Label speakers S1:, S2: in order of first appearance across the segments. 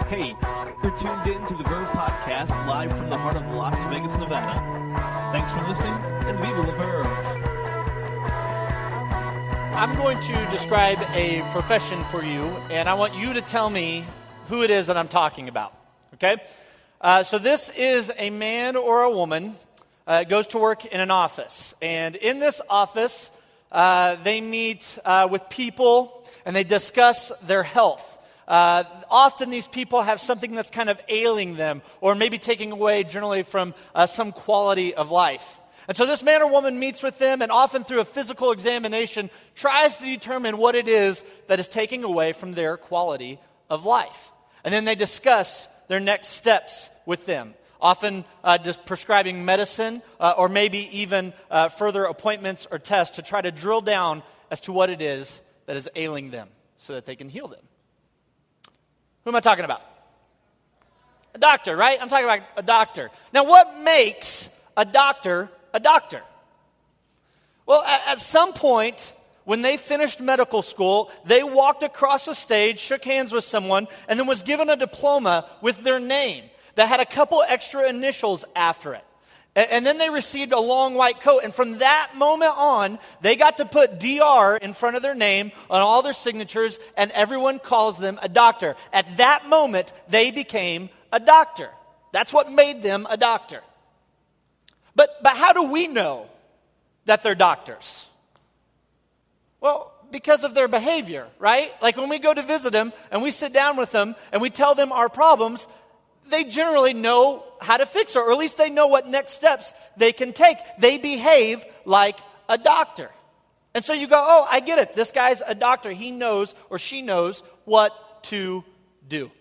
S1: Hey, you're tuned in to the Verve Podcast, live from the heart of Las Vegas, Nevada. Thanks for listening, and viva la Verve.
S2: I'm going to describe a profession for you, and I want you to tell me who it is that I'm talking about, okay? So this is a man or a woman goes to work in an office, and in this office, they meet with people, and they discuss their health. Often these people have something that's kind of ailing them, or maybe taking away generally from some quality of life. And so this man or woman meets with them, and often through a physical examination, tries to determine what it is that is taking away from their quality of life. And then they discuss their next steps with them, often just prescribing medicine, or maybe even further appointments or tests to try to drill down as to what it is that is ailing them so that they can heal them. Who am I talking about? A doctor, right? I'm talking about a doctor. Now, what makes a doctor a doctor? Well, at some point, when they finished medical school, they walked across a stage, shook hands with someone, and then was given a diploma with their name that had a couple extra initials after it. And then they received a long white coat. And from that moment on, they got to put DR in front of their name on all their signatures, and everyone calls them a doctor. At that moment, they became a doctor. That's what made them a doctor. But how do we know that they're doctors? Well, because of their behavior, right? Like when we go to visit them and we sit down with them and we tell them our problems, they generally know how to fix it, or at least they know what next steps they can take. They behave like a doctor. And so you go, oh, I get it. This guy's a doctor. He knows or she knows what to do.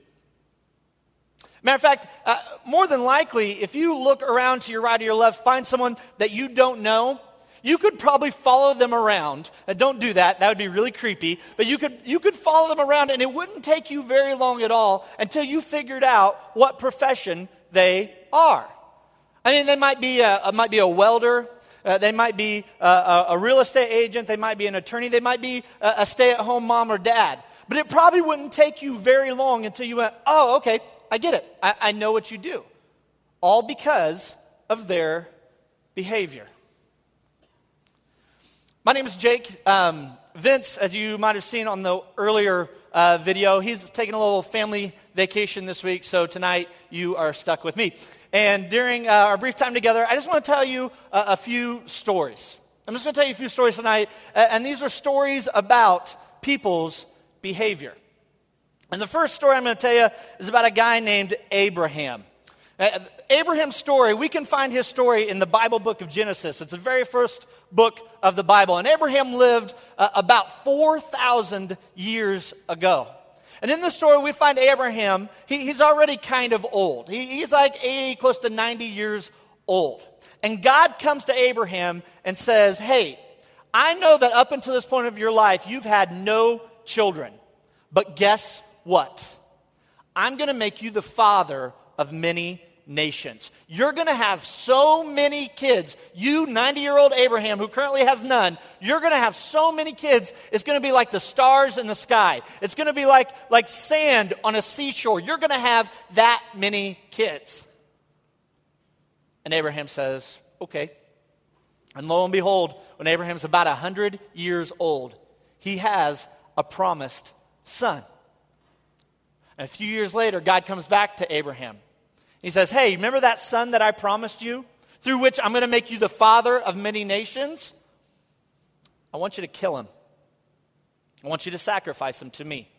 S2: Matter of fact, more than likely, if you look around to your right or your left, find someone that you don't know, you could probably follow them around. Don't do that. That would be really creepy. But you could follow them around, and it wouldn't take you very long at all until you figured out what profession they are. I mean, they might be a welder. They might be a real estate agent. They might be an attorney. They might be a stay-at-home mom or dad. But it probably wouldn't take you very long until you went, oh, okay, I get it. I know what you do. All because of their behavior. My name is Jake. Vince, as you might have seen on the earlier video, he's taking a little family vacation this week, so tonight you are stuck with me. And during our brief time together, I just want to tell you a few stories. I'm just going to tell you a few stories tonight, and these are stories about people's behavior. And the first story I'm going to tell you is about a guy named Abraham. Abraham's story, we can find his story in the Bible book of Genesis. It's the very first book of the Bible. And Abraham lived about 4,000 years ago. And in the story, we find Abraham, he's already kind of old. He's like 80, close to 90 years old. And God comes to Abraham and says, hey, I know that up until this point of your life, you've had no children. But guess what? I'm going to make you the father of many nations. You're going to have so many kids. You, 90-year-old Abraham, who currently has none, you're going to have so many kids, it's going to be like the stars in the sky. It's going to be like sand on a seashore. You're going to have that many kids. And Abraham says, okay. And lo and behold, when Abraham's about 100 years old, he has a promised son. And a few years later, God comes back to Abraham. He says, hey, remember that son that I promised you, through which I'm going to make you the father of many nations? I want you to kill him. I want you to sacrifice him to me.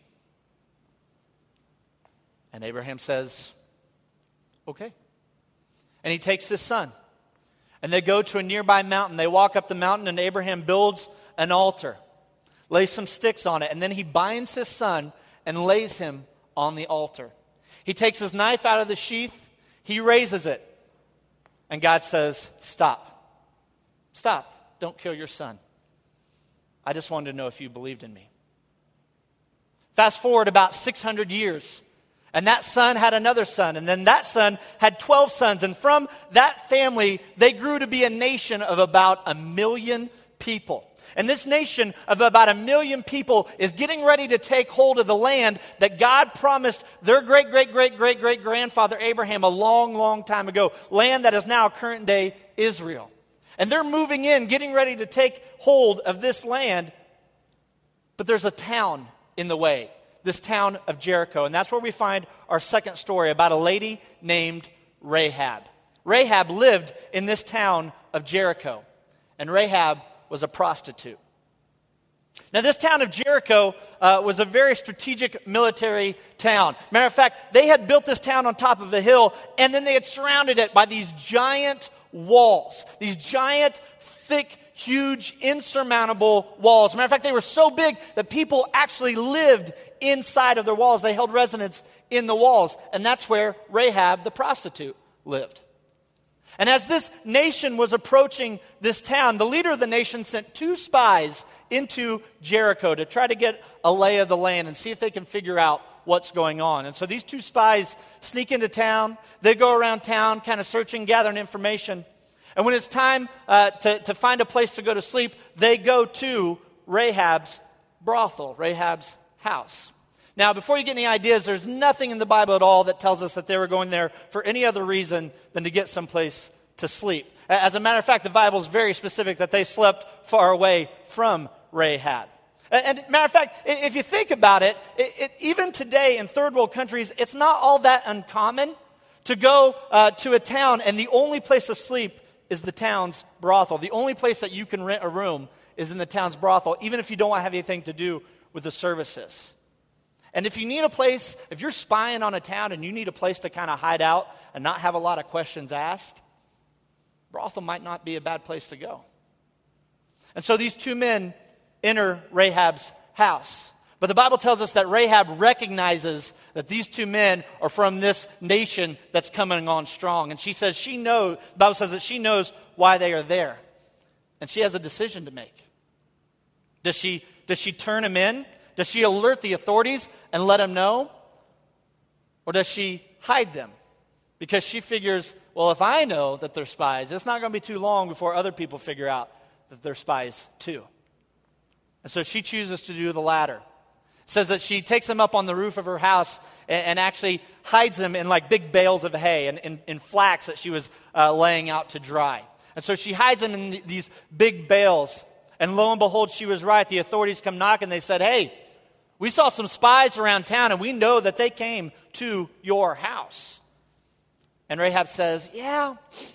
S2: And Abraham says, okay. And he takes his son. And they go to a nearby mountain. They walk up the mountain, and Abraham builds an altar, lays some sticks on it, and then he binds his son and lays him on the altar. He takes his knife out of the sheath. He raises it. And God says, stop. Stop. Don't kill your son. I just wanted to know if you believed in me. Fast forward about 600 years. And that son had another son. And then that son had 12 sons. And from that family, they grew to be a nation of about 1 million people. And this nation of about 1 million people is getting ready to take hold of the land that God promised their great-great-great-great-great-grandfather Abraham a long, long time ago, land that is now current-day Israel. And they're moving in, getting ready to take hold of this land, but there's a town in the way, this town of Jericho. And that's where we find our second story about a lady named Rahab. Rahab lived in this town of Jericho, and Rahab was a prostitute. Now, this town of Jericho was a very strategic military town. Matter of fact, they had built this town on top of a hill, and then they had surrounded it by these giant walls, these giant, thick, huge, insurmountable walls. Matter of fact, they were so big that people actually lived inside of their walls. They held residence in the walls, and that's where Rahab, the prostitute, lived. And as this nation was approaching this town, the leader of the nation sent 2 spies into Jericho to try to get a lay of the land and see if they can figure out what's going on. And so these 2 spies sneak into town. They go around town kind of searching, gathering information. And when it's time to find a place to go to sleep, they go to Rahab's brothel, Rahab's house. Now, before you get any ideas, there's nothing in the Bible at all that tells us that they were going there for any other reason than to get someplace to sleep. As a matter of fact, the Bible is very specific that they slept far away from Rahab. And matter of fact, if you think about it, even today in third world countries, it's not all that uncommon to go to a town and the only place to sleep is the town's brothel. The only place that you can rent a room is in the town's brothel, even if you don't have anything to do with the services. And if you need a place, if you're spying on a town and you need a place to kind of hide out and not have a lot of questions asked, brothel might not be a bad place to go. And so these 2 men enter Rahab's house. But the Bible tells us that Rahab recognizes that these 2 men are from this nation that's coming on strong. And she says the Bible says that she knows why they are there. And she has a decision to make. Does she turn them in? Does she alert the authorities and let them know? Or does she hide them? Because she figures, well, if I know that they're spies, it's not going to be too long before other people figure out that they're spies too. And so she chooses to do the latter. It says that she takes them up on the roof of her house and actually hides them in like big bales of hay and in flax that she was laying out to dry. And so she hides them in these big bales. And lo and behold, she was right. The authorities come knock and they said, hey, we saw some spies around town and we know that they came to your house. And Rahab says, yeah,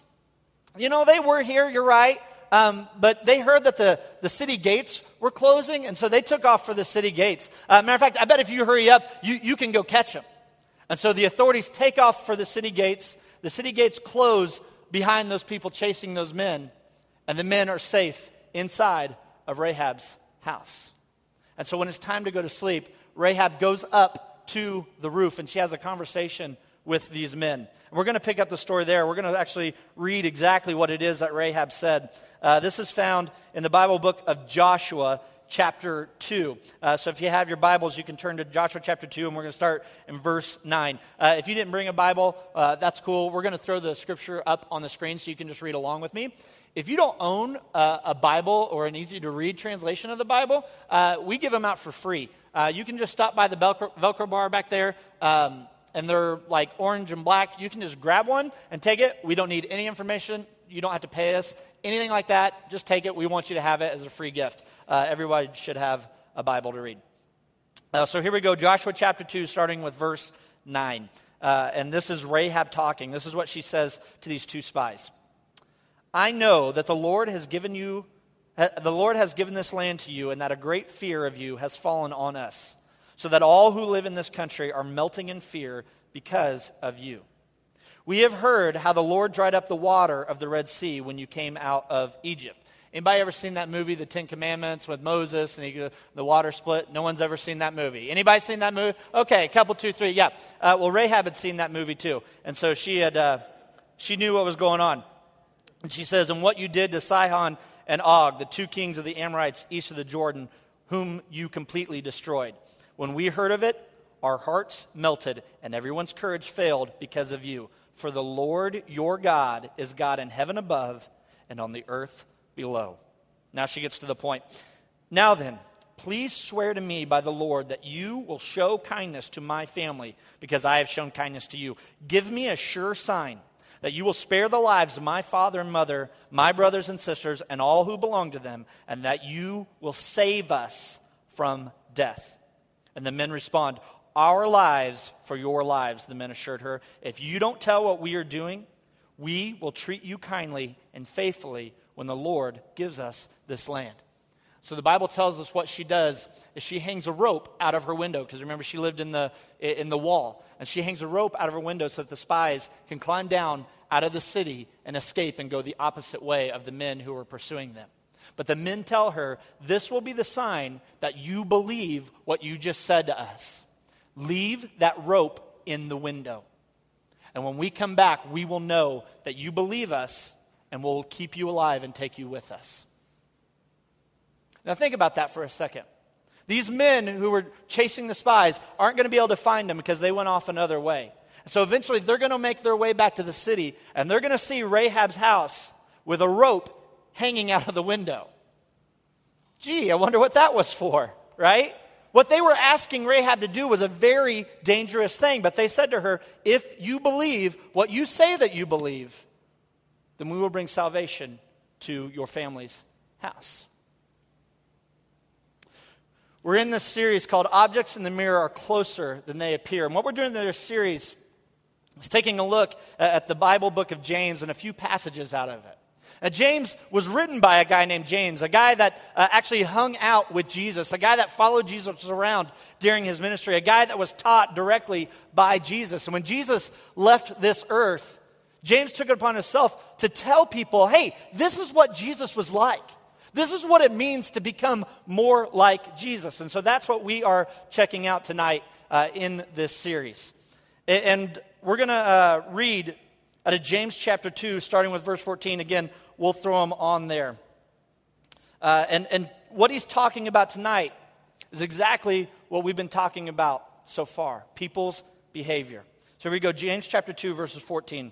S2: they were here, you're right. But they heard that the city gates were closing, and so they took off for the city gates. Matter of fact, I bet if you hurry up, you can go catch them. And so the authorities take off for the city gates. The city gates close behind those people chasing those men, and the men are safe inside of Rahab's house. And so when it's time to go to sleep, Rahab goes up to the roof, and she has a conversation with these men. And we're going to pick up the story there. We're going to actually read exactly what it is that Rahab said. This is found in the Bible book of Joshua, chapter 2. So if you have your Bibles, you can turn to Joshua chapter 2, and we're going to start in verse 9. If you didn't bring a Bible, that's cool. We're going to throw the scripture up on the screen so you can just read along with me. If you don't own a Bible or an easy-to-read translation of the Bible, we give them out for free. You can just stop by the Velcro bar back there, and they're like orange and black. You can just grab one and take it. We don't need any information. You don't have to pay us. Anything like that, just take it. We want you to have it as a free gift. Everybody should have a Bible to read. So here we go, Joshua chapter 2, starting with verse 9. And this is Rahab talking. This is what she says to these 2 spies. I know that the Lord has given this land to you, and that a great fear of you has fallen on us, so that all who live in this country are melting in fear because of you. We have heard how the Lord dried up the water of the Red Sea when you came out of Egypt. Anybody ever seen that movie, The 10 Commandments, with Moses and the water split? No one's ever seen that movie. Anybody seen that movie? Okay, a couple, 2, 3, yeah. Well, Rahab had seen that movie too, and so she knew what was going on. And she says, and what you did to Sihon and Og, the 2 kings of the Amorites east of the Jordan, whom you completely destroyed. When we heard of it, our hearts melted, and everyone's courage failed because of you. For the Lord your God is God in heaven above and on the earth below. Now she gets to the point. Now then, please swear to me by the Lord that you will show kindness to my family because I have shown kindness to you. Give me a sure sign that you will spare the lives of my father and mother, my brothers and sisters, and all who belong to them, and that you will save us from death. And the men respond, our lives for your lives, the men assured her. If you don't tell what we are doing, we will treat you kindly and faithfully when the Lord gives us this land. So the Bible tells us what she does is she hangs a rope out of her window, because remember she lived in the wall, and she hangs a rope out of her window so that the spies can climb down out of the city and escape and go the opposite way of the men who were pursuing them. But the men tell her, this will be the sign that you believe what you just said to us. Leave that rope in the window. And when we come back, we will know that you believe us, and we'll keep you alive and take you with us. Now think about that for a second. These men who were chasing the spies aren't going to be able to find them because they went off another way. So eventually they're going to make their way back to the city, and they're going to see Rahab's house with a rope hanging out of the window. Gee, I wonder what that was for, right? What they were asking Rahab to do was a very dangerous thing, but they said to her, if you believe what you say that you believe, then we will bring salvation to your family's house. We're in this series called Objects in the Mirror Are Closer Than They Appear. And what we're doing in this series is taking a look at the Bible book of James and a few passages out of it. Now, James was written by a guy named James, a guy that actually hung out with Jesus, a guy that followed Jesus around during his ministry, a guy that was taught directly by Jesus. And when Jesus left this earth, James took it upon himself to tell people, hey, this is what Jesus was like. This is what it means to become more like Jesus. And so that's what we are checking out tonight in this series. And we're going to read out of James chapter 2, starting with verse 14. Again, we'll throw them on there. And what he's talking about tonight is exactly what we've been talking about so far, people's behavior. So here we go, James chapter 2, verses 14. It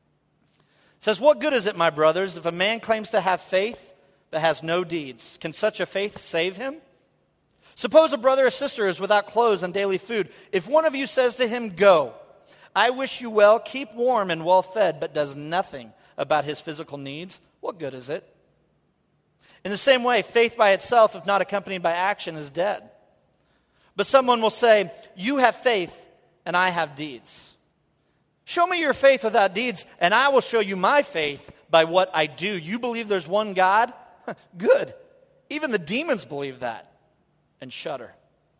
S2: says, what good is it, my brothers, if a man claims to have faith but has no deeds? Can such a faith save him? Suppose a brother or sister is without clothes and daily food. If one of you says to him, go, I wish you well, keep warm and well fed, but does nothing about his physical needs, what good is it? In the same way, faith by itself, if not accompanied by action, is dead. But someone will say, you have faith and I have deeds. Show me your faith without deeds, and I will show you my faith by what I do. You believe there's one God? Good. Even the demons believe that and shudder.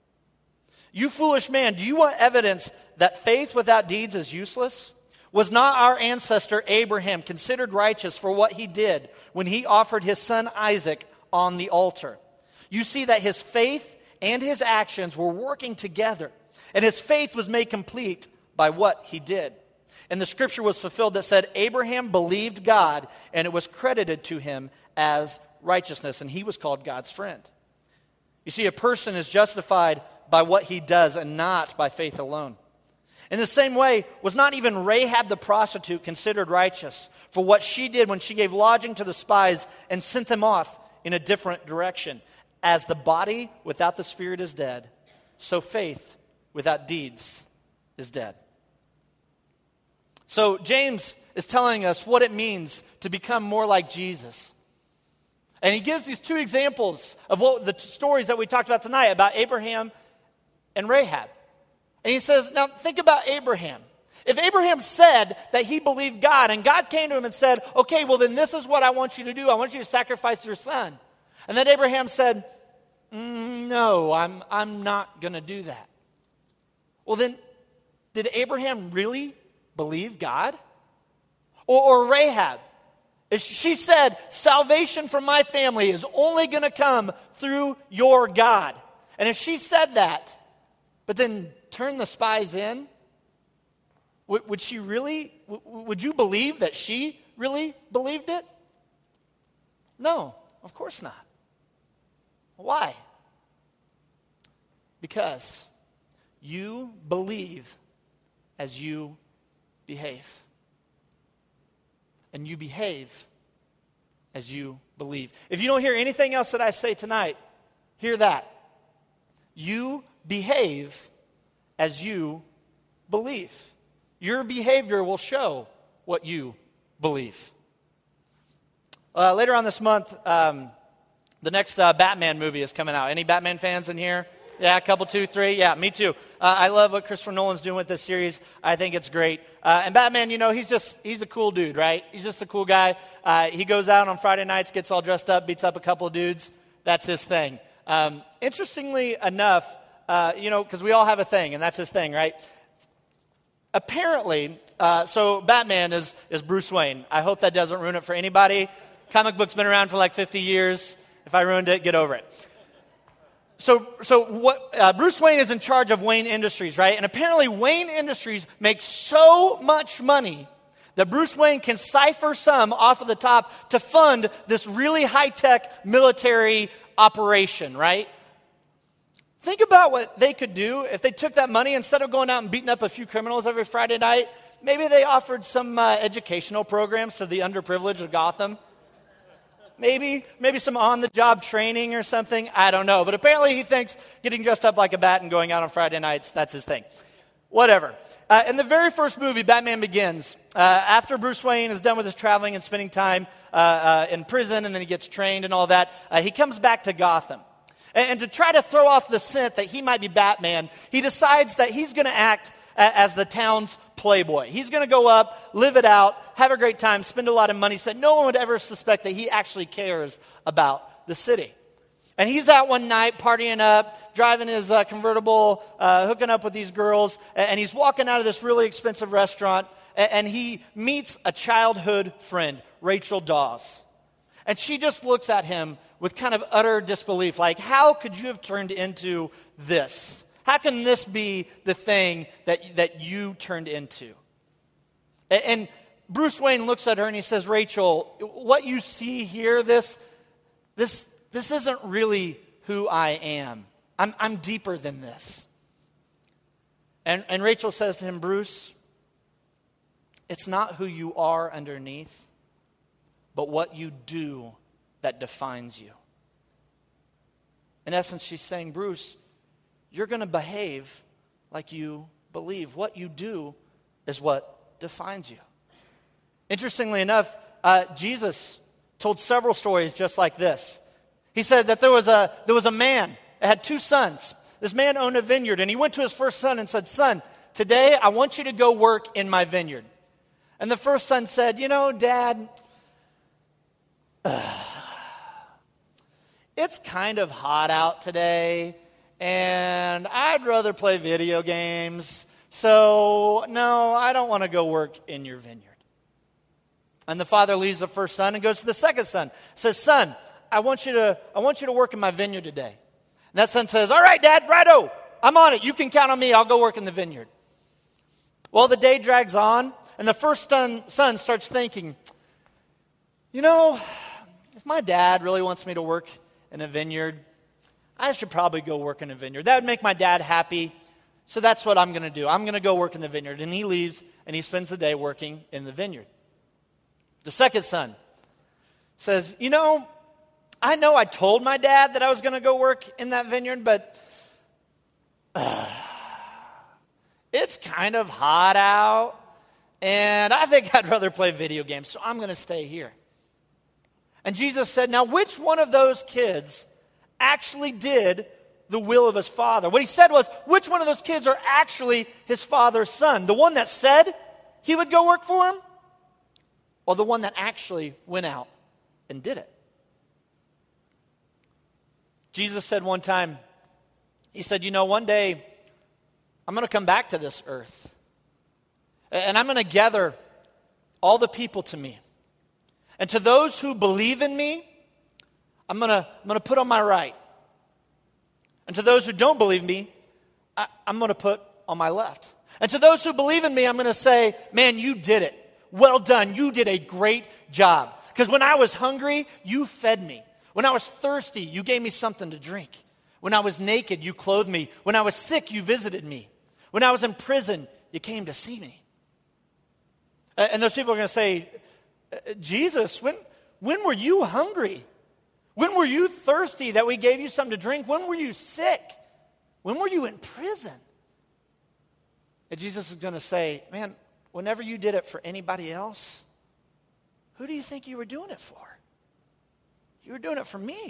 S2: You foolish man, do you want evidence that faith without deeds is useless? Was not our ancestor Abraham considered righteous for what he did when he offered his son Isaac on the altar? You see that his faith and his actions were working together, and his faith was made complete by what he did. And the scripture was fulfilled that said, Abraham believed God, and it was credited to him as righteousness, and he was called God's friend. You see, a person is justified by what he does and not by faith alone. In the same way, was not even Rahab the prostitute considered righteous for what she did when she gave lodging to the spies and sent them off in a different direction? As the body without the spirit is dead, so faith without deeds is dead. So James is telling us what it means to become more like Jesus. And he gives these two examples of what the stories that we talked about tonight about Abraham and Rahab. And he says, now think about Abraham. If Abraham said that he believed God, and God came to him and said, okay, well then this is what I want you to do. I want you to sacrifice your son. And then Abraham said, no, I'm not going to do that. Well then, did Abraham really believe God? Or Rahab? She said, salvation for my family is only going to come through your God. And if she said that, but then turned the spies in, would she really, would you believe that she really believed it? No, of course not. Why? Because you believe as you behave. And you behave as you believe. If you don't hear anything else that I say tonight, hear that. You behave as you believe. Your behavior will show what you believe. Later on this month, the next Batman movie is coming out. Any Batman fans in here? Yeah, a couple, 2, 3. Yeah, me too. I love what Christopher Nolan's doing with this series. I think it's great. And Batman, he's a cool dude, right? He's just a cool guy. He goes out on Friday nights, gets all dressed up, beats up a couple of dudes. That's his thing. Interestingly enough, because we all have a thing, and that's his thing, right? Apparently, so Batman is Bruce Wayne. I hope that doesn't ruin it for anybody. Comic book's been around for like 50 years. If I ruined it, get over it. So what Bruce Wayne is in charge of Wayne Industries, right? And apparently Wayne Industries makes so much money that Bruce Wayne can cipher some off of the top to fund this really high-tech military operation, right? Think about what they could do if they took that money, instead of going out and beating up a few criminals every Friday night, maybe they offered some educational programs to the underprivileged of Gotham. Maybe some on-the-job training or something. I don't know. But apparently he thinks getting dressed up like a bat and going out on Friday nights, that's his thing. Whatever. In the very first movie, Batman Begins, after Bruce Wayne is done with his traveling and spending time in prison, and then he gets trained and all that, he comes back to Gotham. And to try to throw off the scent that he might be Batman, he decides that he's going to act as the town's playboy. He's going to go up, live it out, have a great time, spend a lot of money so that no one would ever suspect that he actually cares about the city. And he's out one night partying up, driving his convertible, hooking up with these girls, and he's walking out of this really expensive restaurant, and he meets a childhood friend, Rachel Dawes. And she just looks at him with kind of utter disbelief, like, how could you have turned into this? How can this be the thing that you turned into? And Bruce Wayne looks at her and he says, Rachel, what you see here, this isn't really who I am. I'm deeper than this. And Rachel says to him, Bruce, it's not who you are underneath, but what you do that defines you. In essence, she's saying, Bruce, you're going to behave like you believe. What you do is what defines you. Interestingly enough, Jesus told several stories just like this. He said that there was a man that had 2 sons. This man owned a vineyard, and he went to his first son and said, Son, today I want you to go work in my vineyard. And the first son said, Dad, it's kind of hot out today, and I'd rather play video games, so no, I don't want to go work in your vineyard. And the father leaves the first son and goes to the second son, says, Son, I want you to work in my vineyard today. And that son says, all right, Dad, righto, I'm on it. You can count on me. I'll go work in the vineyard. Well, the day drags on, and the first son starts thinking, if my dad really wants me to work in a vineyard, I should probably go work in a vineyard. That would make my dad happy, so that's what I'm going to do. I'm going to go work in the vineyard. And he leaves, and he spends the day working in the vineyard. The second son says, I know I told my dad that I was going to go work in that vineyard, but it's kind of hot out, and I think I'd rather play video games, so I'm going to stay here. And Jesus said, now which one of those kids actually did the will of his father? What he said was, which one of those kids are actually his father's son? The one that said he would go work for him? Or the one that actually went out and did it? Jesus said one time, he said, one day I'm going to come back to this earth. And I'm going to gather all the people to me. And to those who believe in me, I'm going to put on my right. And to those who don't believe me, I'm going to put on my left. And to those who believe in me, I'm going to say, man, you did it. Well done. You did a great job. Because when I was hungry, you fed me. When I was thirsty, you gave me something to drink. When I was naked, you clothed me. When I was sick, you visited me. When I was in prison, you came to see me. And those people are going to say, Jesus, when were you hungry? When were you thirsty that we gave you something to drink? When were you sick? When were you in prison? And Jesus is going to say, man, whenever you did it for anybody else, who do you think you were doing it for? You were doing it for me.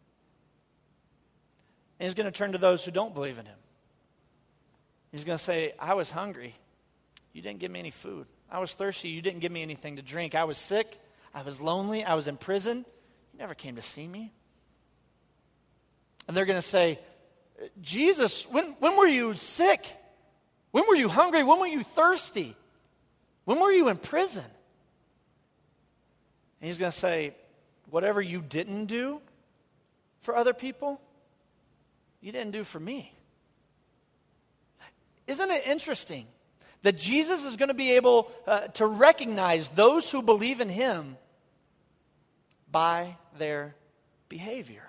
S2: And he's going to turn to those who don't believe in him. He's going to say, I was hungry. You didn't give me any food. I was thirsty. You didn't give me anything to drink. I was sick. I was lonely. I was in prison. You never came to see me. And they're going to say, Jesus, when were you sick? When were you hungry? When were you thirsty? When were you in prison? And he's going to say, whatever you didn't do for other people, you didn't do for me. Isn't it interesting that Jesus is going to be able to recognize those who believe in him by their behavior?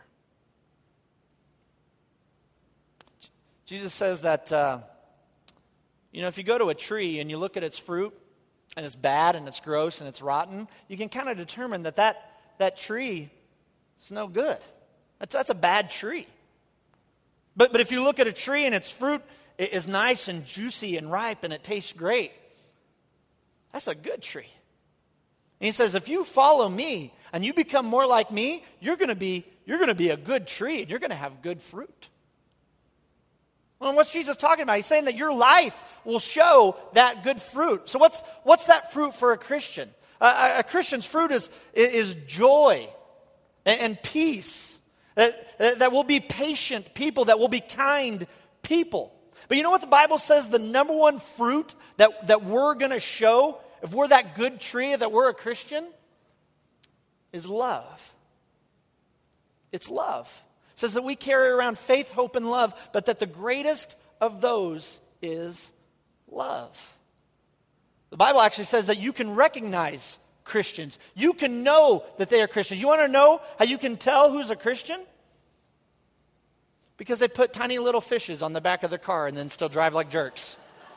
S2: Jesus says that, if you go to a tree and you look at its fruit and it's bad and it's gross and it's rotten, you can kind of determine that tree is no good. That's a bad tree. But if you look at a tree and its fruit is nice and juicy and ripe and it tastes great, that's a good tree. And he says, if you follow me and you become more like me, you're going to be a good tree and you're going to have good fruit. Well, what's Jesus talking about? He's saying that your life will show that good fruit. So what's that fruit for a Christian? A Christian's fruit is joy and peace. That will be patient people, that will be kind people. But you know what the Bible says the number one fruit that we're going to show, if we're that good tree, that we're a Christian, is love. It's love. It says that we carry around faith, hope, and love, but that the greatest of those is love. The Bible actually says that you can recognize Christians. You can know that they are Christians. You want to know how you can tell who's a Christian? Because they put tiny little fishes on the back of their car and then still drive like jerks.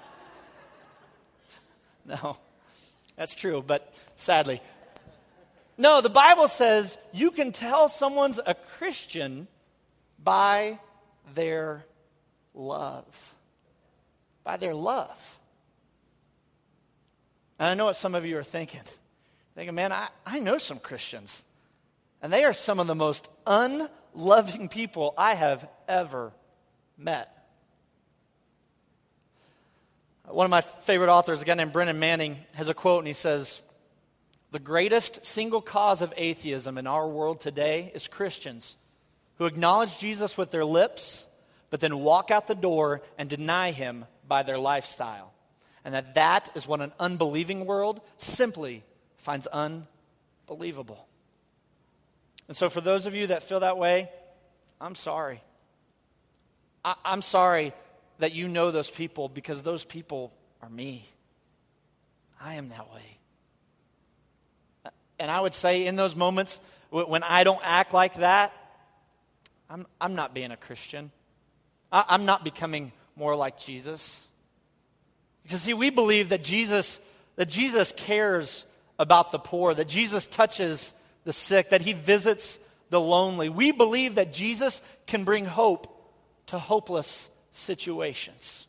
S2: No, that's true, but sadly. No, the Bible says you can tell someone's a Christian by their love. By their love. And I know what some of you are thinking. Thinking, man, I know some Christians. And they are some of the most unloving people I have ever met. One of my favorite authors, a guy named Brennan Manning, has a quote and he says, the greatest single cause of atheism in our world today is Christians who acknowledge Jesus with their lips, but then walk out the door and deny him by their lifestyle. And that is what an unbelieving world simply finds unbelievable. And so for those of you that feel that way, I'm sorry. I'm sorry that you know those people, because those people are me. I am that way. And I would say in those moments when I don't act like that, I'm not being a Christian. I'm not becoming more like Jesus. Because see, we believe that Jesus cares about the poor, that Jesus touches the sick, that he visits the lonely. We believe that Jesus can bring hope to hopeless situations.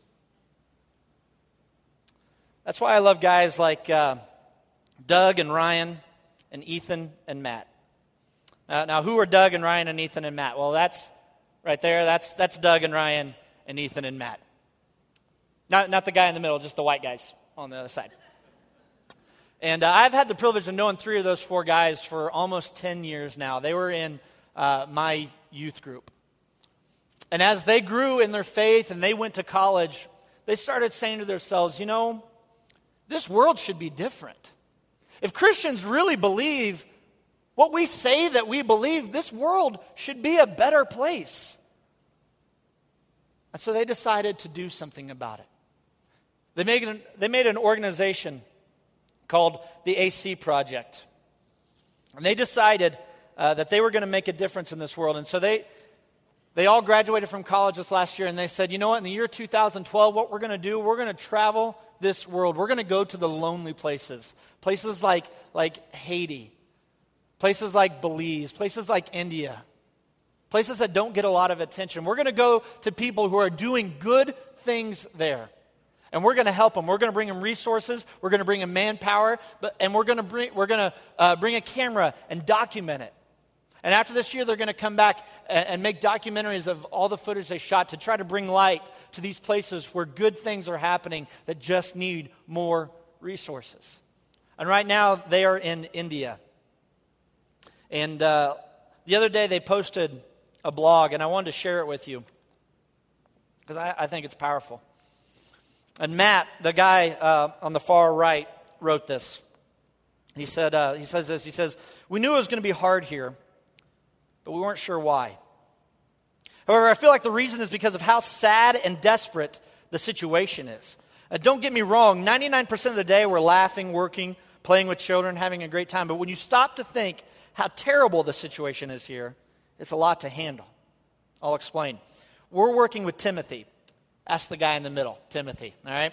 S2: That's why I love guys like Doug and Ryan and Ethan and Matt. Now, who are Doug and Ryan and Ethan and Matt? Well, that's right there. That's Doug and Ryan and Ethan and Matt. Not the guy in the middle, just the white guys on the other side. And I've had the privilege of knowing 3 of those 4 guys for almost 10 years now. They were in my youth group. And as they grew in their faith and they went to college, they started saying to themselves, this world should be different. If Christians really believe what we say that we believe, this world should be a better place. And so they decided to do something about it. They made an organization called the AC Project. And they decided that they were going to make a difference in this world. And so they all graduated from college this last year, and they said, you know what, in the year 2012, what we're going to do, we're going to travel this world. We're going to go to the lonely places like Haiti, places like Belize, places like India, places that don't get a lot of attention. We're going to go to people who are doing good things there. And we're going to help them. We're going to bring them resources. We're going to bring them manpower. And we're going to bring a camera and document it. And after this year, they're going to come back and make documentaries of all the footage they shot to try to bring light to these places where good things are happening that just need more resources. And right now, they are in India. And the other day, they posted a blog, and I wanted to share it with you because I think it's powerful. And Matt, the guy on the far right, wrote this. He says, "We knew it was going to be hard here, but we weren't sure why. However, I feel like the reason is because of how sad and desperate the situation is. Don't get me wrong, 99% of the day we're laughing, working, playing with children, having a great time. But when you stop to think how terrible the situation is here, it's a lot to handle. I'll explain. We're working with Timothy." That's the guy in the middle, Timothy, all right?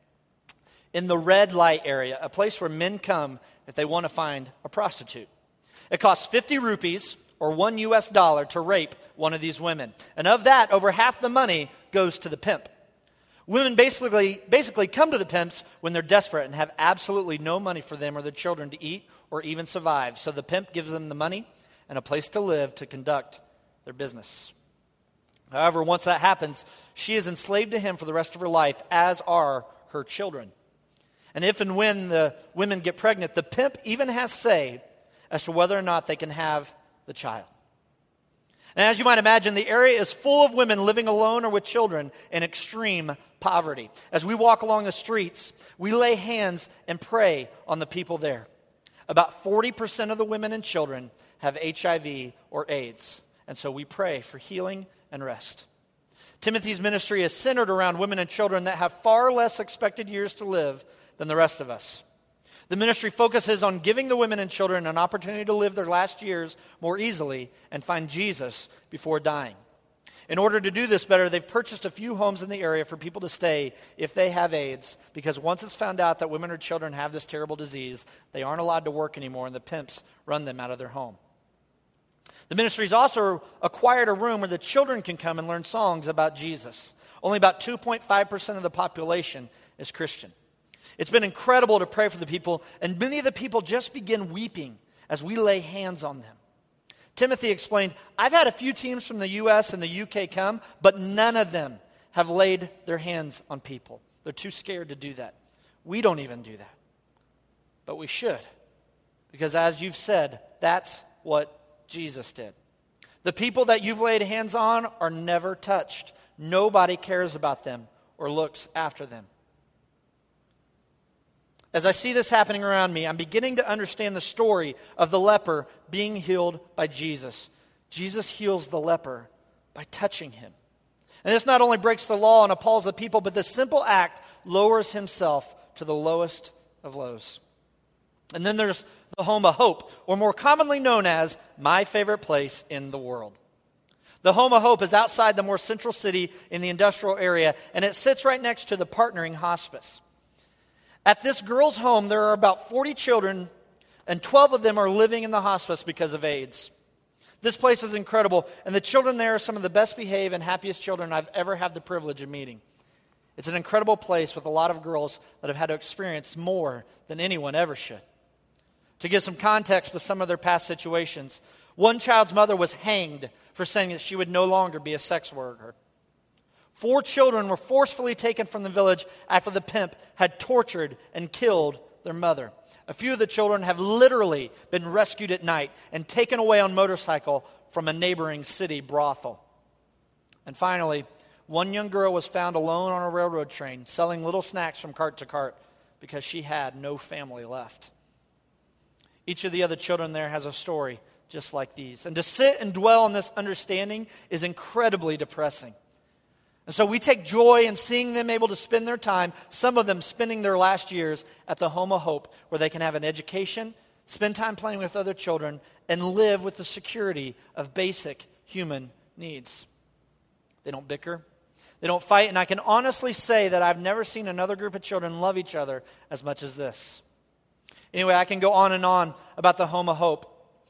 S2: In the red light area, a place where men come if they want to find a prostitute. It costs 50 rupees or $1 to rape one of these women. And of that, over half the money goes to the pimp. Women basically come to the pimps when they're desperate and have absolutely no money for them or their children to eat or even survive. So the pimp gives them the money and a place to live to conduct their business. However, once that happens, she is enslaved to him for the rest of her life, as are her children. And if and when the women get pregnant, the pimp even has say as to whether or not they can have the child. And as you might imagine, the area is full of women living alone or with children in extreme poverty. As we walk along the streets, we lay hands and pray on the people there. About 40% of the women and children have HIV or AIDS, and so we pray for healing and rest. Timothy's ministry is centered around women and children that have far less expected years to live than the rest of us. The ministry focuses on giving the women and children an opportunity to live their last years more easily and find Jesus before dying. In order to do this better, they've purchased a few homes in the area for people to stay if they have AIDS, because once it's found out that women or children have this terrible disease, they aren't allowed to work anymore, and the pimps run them out of their home. The ministry's also acquired a room where the children can come and learn songs about Jesus. Only about 2.5% of the population is Christian. It's been incredible to pray for the people, and many of the people just begin weeping as we lay hands on them. Timothy explained, "I've had a few teams from the U.S. and the U.K. come, but none of them have laid their hands on people. They're too scared to do that. We don't even do that. But we should, because as you've said, that's what Jesus did. The people that you've laid hands on are never touched. Nobody cares about them or looks after them." As I see this happening around me, I'm beginning to understand the story of the leper being healed by Jesus. Jesus heals the leper by touching him. And this not only breaks the law and appalls the people, but this simple act lowers himself to the lowest of lows. And then there's the Home of Hope, or more commonly known as my favorite place in the world. The Home of Hope is outside the more central city in the industrial area, and it sits right next to the Partnering Hospice. At this girl's home, there are about 40 children, and 12 of them are living in the hospice because of AIDS. This place is incredible, and the children there are some of the best behaved and happiest children I've ever had the privilege of meeting. It's an incredible place with a lot of girls that have had to experience more than anyone ever should. To give some context to some of their past situations, one child's mother was hanged for saying that she would no longer be a sex worker. 4 children were forcefully taken from the village after the pimp had tortured and killed their mother. A few of the children have literally been rescued at night and taken away on motorcycle from a neighboring city brothel. And finally, one young girl was found alone on a railroad train, selling little snacks from cart to cart because she had no family left. Each of the other children there has a story just like these. And to sit and dwell on this understanding is incredibly depressing. And so we take joy in seeing them able to spend their time, some of them spending their last years at the Home of Hope, where they can have an education, spend time playing with other children, and live with the security of basic human needs. They don't bicker. They don't fight. And I can honestly say that I've never seen another group of children love each other as much as this. Anyway, I can go on and on about the Home of Hope.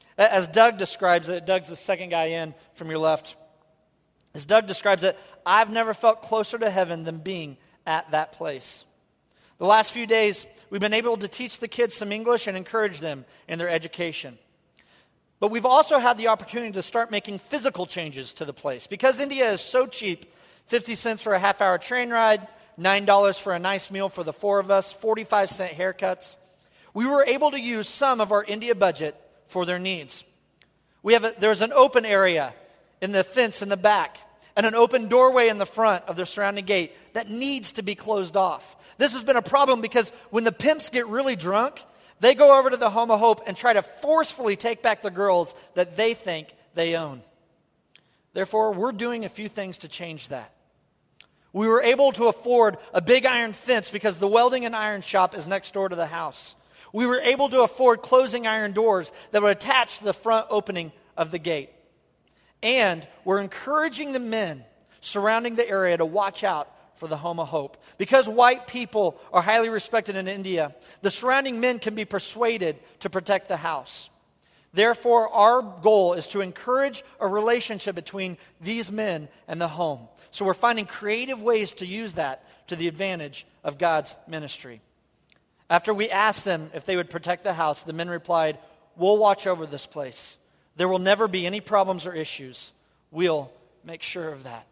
S2: As Doug describes it, Doug's the second guy in from your left. As Doug describes it, I've never felt closer to heaven than being at that place. The last few days, we've been able to teach the kids some English and encourage them in their education. But we've also had the opportunity to start making physical changes to the place. Because India is so cheap, 50 cents for a half-hour train ride, $9 for a nice meal for the four of us, 45-cent haircuts. We were able to use some of our India budget for their needs. There's an open area in the fence in the back and an open doorway in the front of their surrounding gate that needs to be closed off. This has been a problem because when the pimps get really drunk, they go over to the Home of Hope and try to forcefully take back the girls that they think they own. Therefore, we're doing a few things to change that. We were able to afford a big iron fence because the welding and iron shop is next door to the house. We were able to afford closing iron doors that would attach to the front opening of the gate. And we're encouraging the men surrounding the area to watch out for the Home of Hope. Because white people are highly respected in India, the surrounding men can be persuaded to protect the house. Therefore, our goal is to encourage a relationship between these men and the home. So we're finding creative ways to use that to the advantage of God's ministry. After we asked them if they would protect the house, the men replied, "We'll watch over this place. There will never be any problems or issues. We'll make sure of that."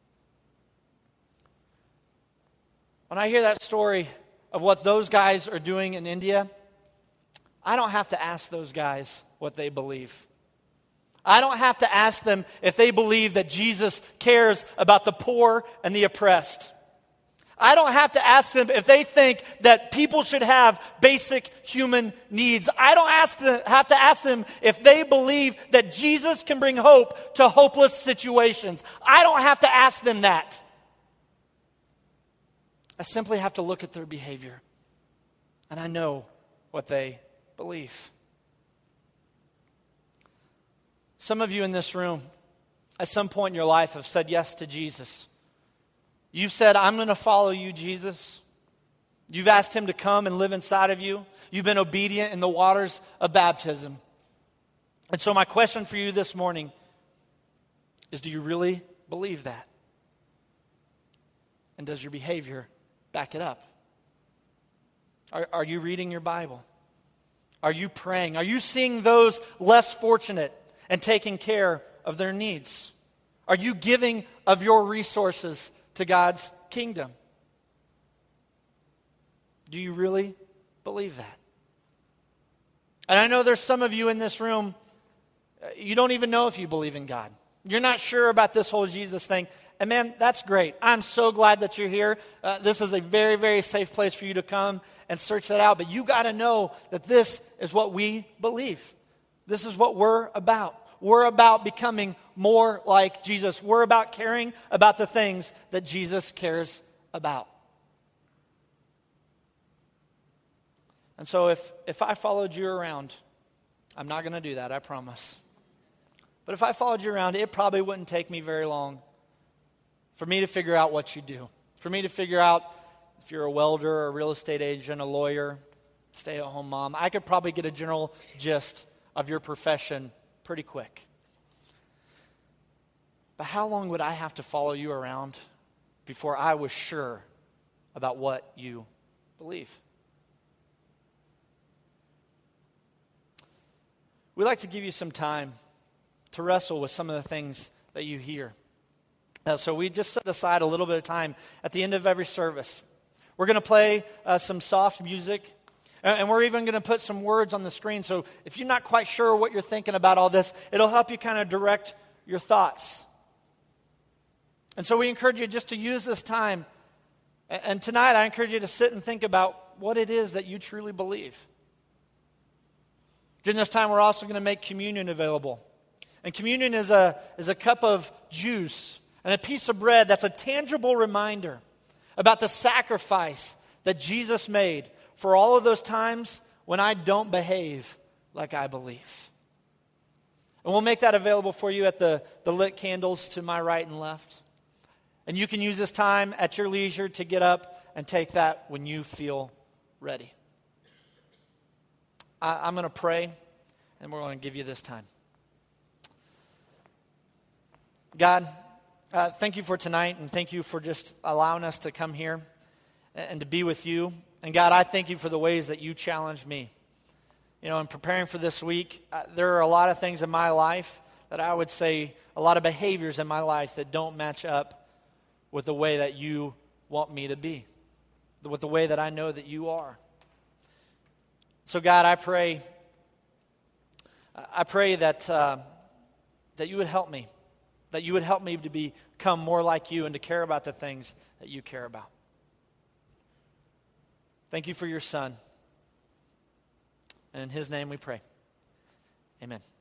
S2: When I hear that story of what those guys are doing in India, I don't have to ask those guys what they believe. I don't have to ask them if they believe that Jesus cares about the poor and the oppressed. I don't have to ask them if they think that people should have basic human needs. I don't have to ask them if they believe that Jesus can bring hope to hopeless situations. I don't have to ask them that. I simply have to look at their behavior, and I know what they believe. Some of you in this room, at some point in your life, have said yes to Jesus. You've said, "I'm going to follow you, Jesus." You've asked him to come and live inside of you. You've been obedient in the waters of baptism. And so my question for you this morning is, do you really believe that? And does your behavior back it up? Are you reading your Bible? Are you praying? Are you seeing those less fortunate and taking care of their needs? Are you giving of your resources to God's kingdom? Do you really believe that? And I know there's some of you in this room, you don't even know if you believe in God. You're not sure about this whole Jesus thing. And man, that's great. I'm so glad that you're here. This is a very, very safe place for you to come and search that out. But you got to know that this is what we believe. This is what we're about. We're about becoming more like Jesus. We're about caring about the things that Jesus cares about. And so if I followed you around, I'm not going to do that, I promise. But if I followed you around, it probably wouldn't take me very long for me to figure out what you do. For me to figure out if you're a welder, a real estate agent, a lawyer, stay-at-home mom. I could probably get a general gist of your profession pretty quick. But how long would I have to follow you around before I was sure about what you believe? We'd like to give you some time to wrestle with some of the things that you hear. So we just set aside a little bit of time at the end of every service. We're going to play some soft music, and we're even going to put some words on the screen. So if you're not quite sure what you're thinking about all this, it'll help you kind of direct your thoughts. And so we encourage you just to use this time. And tonight I encourage you to sit and think about what it is that you truly believe. During this time, we're also going to make communion available. And communion is a cup of juice and a piece of bread that's a tangible reminder about the sacrifice that Jesus made for all of those times when I don't behave like I believe. And we'll make that available for you at the lit candles to my right and left. And you can use this time at your leisure to get up and take that when you feel ready. I'm going to pray, and we're going to give you this time. God, thank you for tonight, and thank you for just allowing us to come here and to be with you. And God, I thank you for the ways that you challenged me. You know, in preparing for this week, there are a lot of things in my life that I would say, a lot of behaviors in my life that don't match up with the way that you want me to be, with the way that I know that you are. So God, I pray that you would help me, that you would help me to become more like you and to care about the things that you care about. Thank you for your Son. And in his name we pray. Amen.